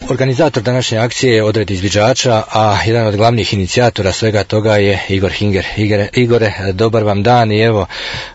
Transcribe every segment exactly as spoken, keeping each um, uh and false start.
Organizator današnje akcije je Odred izviđača, a jedan od glavnih inicijatora svega toga je Igor Hinger. Igore, Igore, dobar vam dan i evo,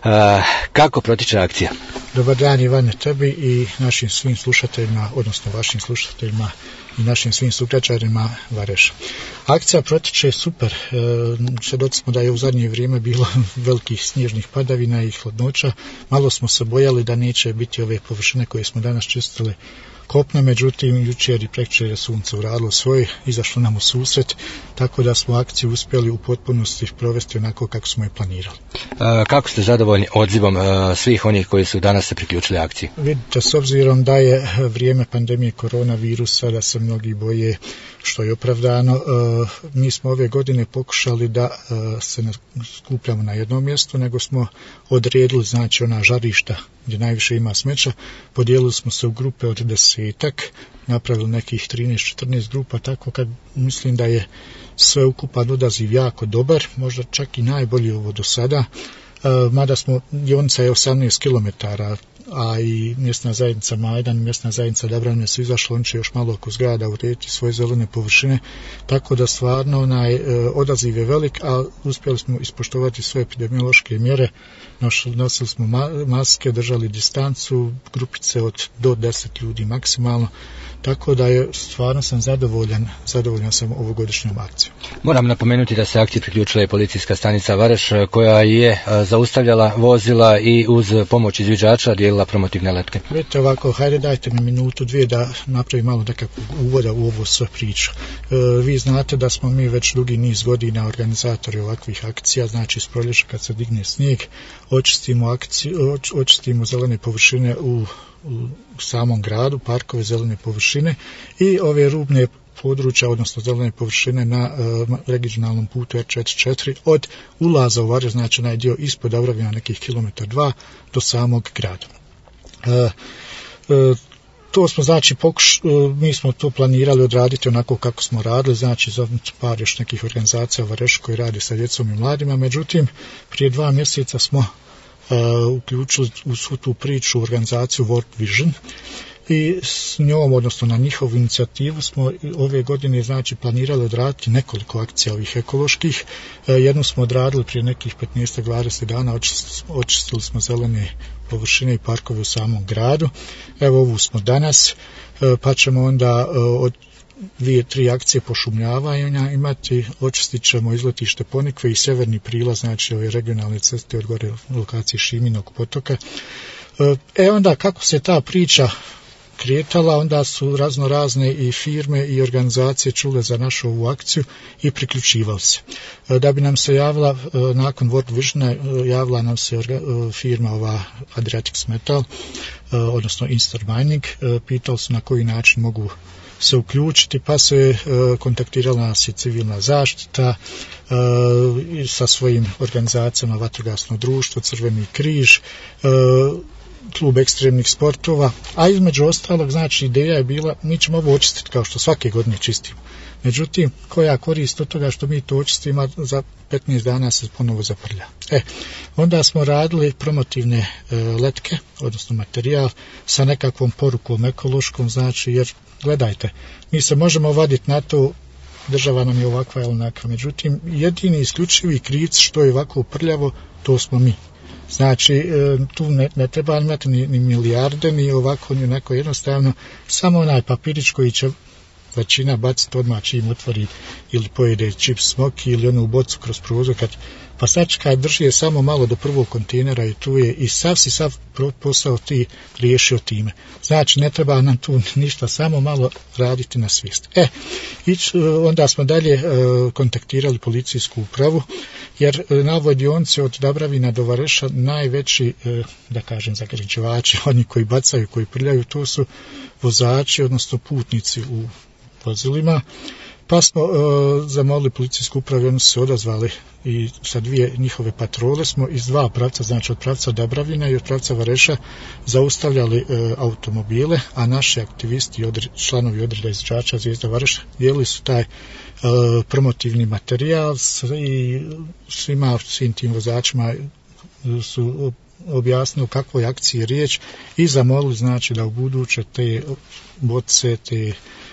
kako protiče akcija? Dobar dan Ivane, tebi i našim svim slušateljima, odnosno vašim slušateljima i našim svim sugrađanima Vareša. Akcija protiče super. E, svjedoci smo da je u zadnje vrijeme bilo velikih snježnih padavina i hladnoća. Malo smo se bojali da neće biti ove površine koje smo danas čistili kopno, međutim jučer i prekjučer je sunce uradilo svoje, izašlo nam u susret, tako da smo akciju uspjeli u potpunosti provesti onako kako smo je planirali. E, kako ste zadovoljni odzivom e, svih onih koji su danas se priključili akciji? Vidite, s obzirom da je vrijeme pandemije koronavirusa, da se mnogi boje, što je opravdano, e, mi smo ove godine pokušali da e, se ne skupljamo na jednom mjestu, nego smo odredili, znači, ona žarišta gdje najviše ima smeća, podijelili smo se u grupe od desetak, napravili nekih trinaest četrnaest grupa, tako kad mislim da je sve ukupan odaziv jako dobar, možda čak i najbolji ovo do sada, e, mada smo, dionica je osamnaest kilometara, a i mjesna zajednica Majdan, mjesna zajednica Dabravine su izašli, on će još malo oko zgrada urediti svoje zelene površine, tako da stvarno onaj e, odaziv je velik, a uspjeli smo ispoštovati sve epidemiološke mjere, nosili smo ma, maske, držali distancu, grupice od do deset ljudi maksimalno, tako da je stvarno sam zadovoljan, zadovoljan sam ovogodišnjom akcijom. Moram napomenuti da se akciji priključila i policijska stanica Vareš, koja je zaustavljala vozila i uz pomoć izviđača dijelila promotivne letke. Vidite ovako, hajde dajte mi minutu, dvije da napravim malo nekakvog uvoda u ovo sve priču. E, vi znate da smo mi već dugi niz godina organizatori ovakvih akcija, znači s proljeća kad se digne snijeg, očistimo, akciju, oč, očistimo zelene površine u u samom gradu, parkove, zelene površine i ove rubne područja, odnosno zelene površine na uh, regionalnom putu R četrdeset četiri od ulaza u Vareš, znači onaj dio ispod Dabravina nekih kilometar dva do samog grada. Uh, uh, To smo, znači, pokuš, mi smo to planirali odraditi onako kako smo radili, znači za par još nekih organizacija u Varešu koji radi sa djecom i mladima, međutim prije dva mjeseca smo uh, uključili u svu tu priču organizaciju World Vision i s njom, odnosno na njihovu inicijativu smo ove godine, znači, planirali odraditi nekoliko akcija ovih ekoloških. Uh, jednu smo odradili prije nekih petnaest do dvadeset dana, očistili, očistili smo zelene površine i parkove u samom gradu. Evo ovu smo danas, pa ćemo onda od dvije, tri akcije pošumljavanja imati, očistit ćemo izletište Ponikve i severni prilaz, znači ove regionalne ceste od gore lokacije Šiminog potoka. E onda kako se ta priča kretala, onda su razno razne i firme i organizacije čule za našu ovu akciju i priključivali se. Da bi nam se javila, nakon World Visiona, javila nam se firma ova Adriatics Metal, odnosno Instar Mining, pitali su na koji način mogu se uključiti, pa se kontaktirala nas i civilna zaštita sa svojim organizacijama, Vatrogasno društvo, Crveni križ, klub ekstremnih sportova, a između ostalog, znači, ideja je bila, mi ćemo ovo očistiti kao što svake godine čistimo. Međutim, koja korist od toga što mi to očistimo, za petnaest dana se ponovo zaprlja. E, onda smo radili promotivne e, letke, odnosno materijal, sa nekakvom porukom ekološkom, znači, jer, gledajte, mi se možemo vaditi na to, država nam je ovakva ili onakva, međutim, jedini isključivi krivac što je ovako prljavo, to smo mi. Znači, tu ne, ne treba imati ni, ni milijarde, ni ovako, ni onako, jednostavno, samo onaj papirić koji će većina baciti odmah čim otvori ili pojede čips smoki ili onu bocu kroz prozor, kad pa sačekaj, drži je samo malo do prvog kontejnera i tu je i sav si sav posao ti riješio time. Znači, ne treba nam tu ništa, samo malo raditi na svijest. E, i onda smo dalje e, kontaktirali policijsku upravu, jer na ovoj dionici od Dabravina do Vareša najveći, e, da kažem, zagađivači, oni koji bacaju, koji prljaju, to su vozači, odnosno putnici u vozilima. Pa smo e, zamolili policijsku upravu, oni su se odazvali i sa dvije njihove patrole smo iz dva pravca, znači od pravca Dabravina i od pravca Vareša, zaustavljali e, automobile, a naši aktivisti, odre, članovi odreda izviđača Zvijezda Vareša, dijelili su taj e, promotivni materijal i svima, svim tim vozačima su objasnili o kakvoj akciji je riječ i zamolili, znači, da u buduće te boce, te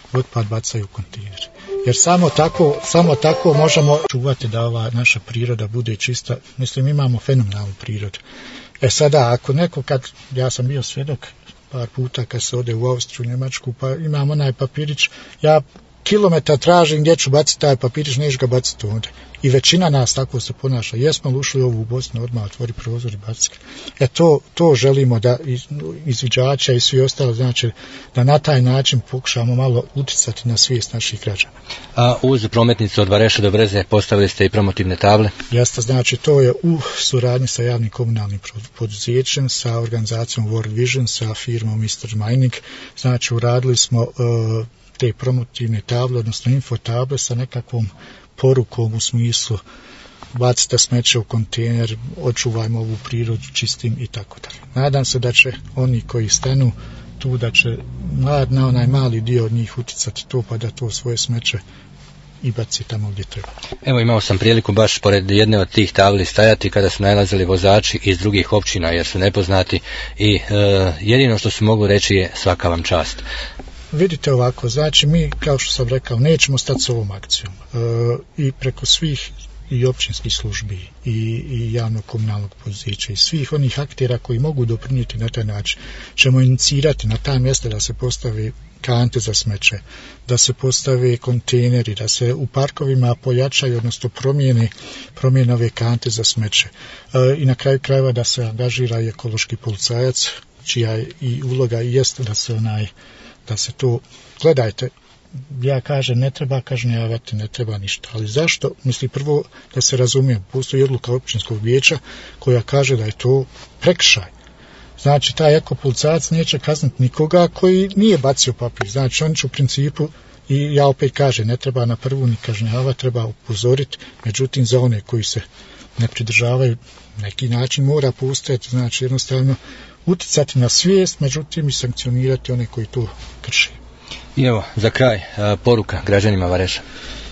otpad bacaju u kontejner. Jer samo tako, samo tako možemo čuvati da ova naša priroda bude čista. Mislim, imamo fenomenalnu prirodu. E sada, ako neko, kad ja sam bio svjedok par puta kad se ode u Austriju, Njemačku, pa imam onaj papirić, ja kilometar tražim gdje ću baciti taj papirić, neću ga baciti ovdje. I većina nas tako se ponaša. Jesmo li ušli ovu u Bosnu, odmah otvori prozor i baciti. E to, to želimo da izviđača i svi ostali, znači da na taj način pokušamo malo uticati na svijest naših građana. A uz prometnicu od Vareša do Breze postavili ste i promotivne table? Jeste, znači to je u suradnji sa javnim komunalnim poduzećem, sa organizacijom World Vision, sa firmom mister Mining. Znači uradili smo uh, te promotivne table, odnosno infotable sa nekakvom porukom u smislu bacite smeće u kontejner, očuvajmo ovu prirodu čistim i tako dalje. Nadam se da će oni koji stanu tu, da će mlad na onaj mali dio od njih uticati to, pa da to svoje smeće i baci tamo gdje treba. Evo, imao sam priliku baš pored jedne od tih tabli stajati kada su nalazili vozači iz drugih općina jer su nepoznati i e, jedino što su mogu reći je svaka vam čast. Vidite ovako, znači mi, kao što sam rekao, nećemo stati s ovom akcijom. E, I preko svih i općinskih službi i, i javnog komunalnog poduzeća i svih onih aktera koji mogu doprinijeti na taj način, ćemo inicirati na ta mjesta da se postave kante za smeće, da se postave kontejneri, da se u parkovima pojačaju, odnosno promijene, promijene ove kante za smeće. E, I na kraju krajeva da se angažira i ekološki policajac, čija i uloga i jest da se onaj da se to, gledajte, ja kažem, ne treba kažnjavati, ne treba ništa, ali zašto? Misli, prvo da se razumije, postoji odluka općinskog vijeća koja kaže da je to prekršaj. Znači, taj ekopolicajac neće kazniti nikoga koji nije bacio papir. Znači, on će u principu, i ja opet kažem, ne treba na prvu ni kažnjavati, treba upozoriti, međutim, za one koji se ne pridržavaju, neki način mora postojati, znači, jednostavno, uticati na svijest, međutim i sankcionirati one koji to krše. I evo, za kraj, poruka građanima Vareša.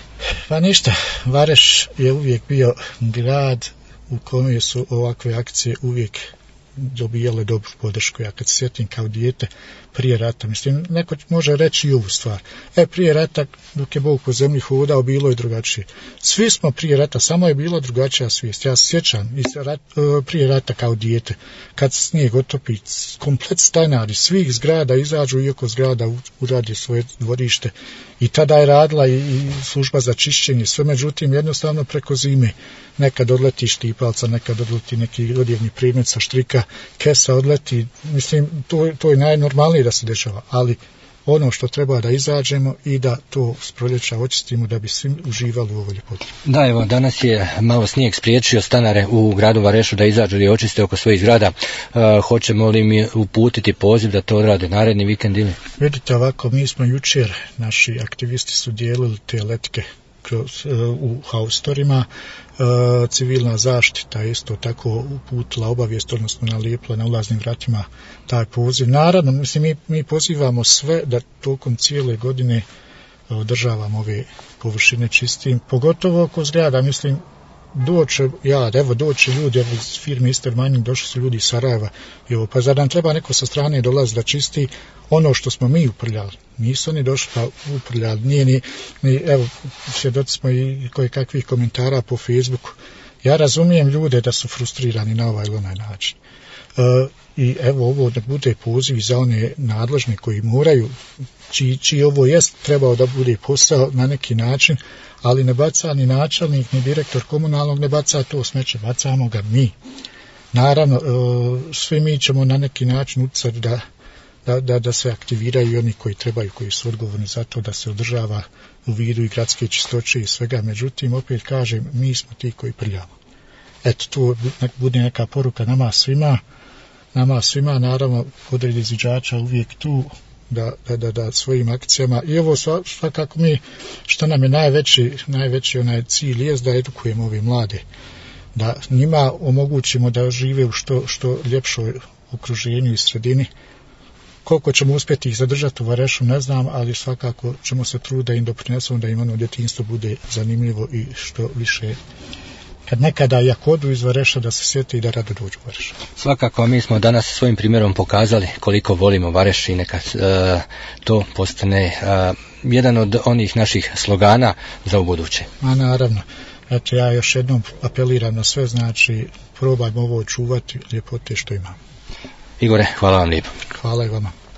Pa ništa, Vareš je uvijek bio grad u kome su ovakve akcije uvijek dobijale dobru podršku. Ja kad se sjetim kao dijete prije rata, mislim, neko može reći i ovu stvar. E, prije rata, dok je Bog po zemlji hodao, bilo je drugačije. Svi smo prije rata, samo je bila drugačija svijest. Ja se sjećam rat, prije rata kao dijete, kad se snijeg otopi, komplet stanari svih zgrada izađu i oko zgrada uradi svoje dvorište. I tada je radila i, i služba za čišćenje, sve, međutim jednostavno preko zime. Nekad odleti štipalca, nekad odleti neki odjevni predmet sa štrika, kesa odleti, mislim, to, to je najnormalnije da se dešava, ali ono što treba da izađemo i da to s proljeća očistimo da bi svi uživali u ovoj ljepoti. Da, evo, danas je malo snijeg spriječio stanare u gradu Varešu da izađu i očiste oko svojih zgrada. Uh, hoćemo li mi uputiti poziv da to odrade naredni vikend ili? Vidite ovako, mi smo jučer, naši aktivisti su dijelili te letke kroz, uh, u haustorima. Uh, civilna zaštita isto tako uputila obavijest, odnosno nalijepila na ulaznim vratima taj poziv. Naravno, mislim, mi, mi pozivamo sve da tokom cijele godine održavamo ove površine čistim, pogotovo oko zgrada, mislim, doće, ja, evo, doće ljudi, evo, iz firme mister Mining došli su ljudi iz Sarajeva, evo, pa zar nam treba neko sa strane dolazi da čisti ono što smo mi uprljali? Nisu oni došli pa uprljali, nije ni, ni evo, svjedoci smo i koje kakvih komentara po Facebooku. Ja razumijem ljude da su frustrirani na ovaj ili onaj način. E, I evo, ovo da bude poziv za one nadležne koji moraju, čiji, čiji ovo jest trebao da bude posao na neki način, ali ne baca ni načelnik, ni direktor komunalnog, ne baca to smeće, bacamo ga mi. Naravno, e, svi mi ćemo na neki način utjecati da Da, da, da se aktiviraju i oni koji trebaju, koji su odgovorni za to da se održava u vidu i gradske čistoće i svega. Međutim, opet kažem, mi smo ti koji prljamo. Eto, tu bude neka poruka nama svima, nama svima, naravno, odred izviđača uvijek tu da, da, da, da svojim akcijama. I ovo svakako mi, što nam je najveći, najveći onaj cilj jest da edukujemo ove mlade, da njima omogućimo da žive u što, što ljepšoj okruženju i sredini. Koliko ćemo uspjeti ih zadržati u Varešu, ne znam, ali svakako ćemo se truditi da im doprinesemo, da im ono djetinjstvo bude zanimljivo i što više kad nekada i ako odu iz Vareša da se sjeti i da rado dođu u Vareš. Svakako mi smo danas svojim primjerom pokazali koliko volimo Vareš i neka uh, to postane uh, jedan od onih naših slogana za ubuduće. A naravno, eto ja još jednom apeliram na sve, znači probajmo ovo čuvati ljepote što imamo. Igore, hvala vam lijepo. Hvala i vama.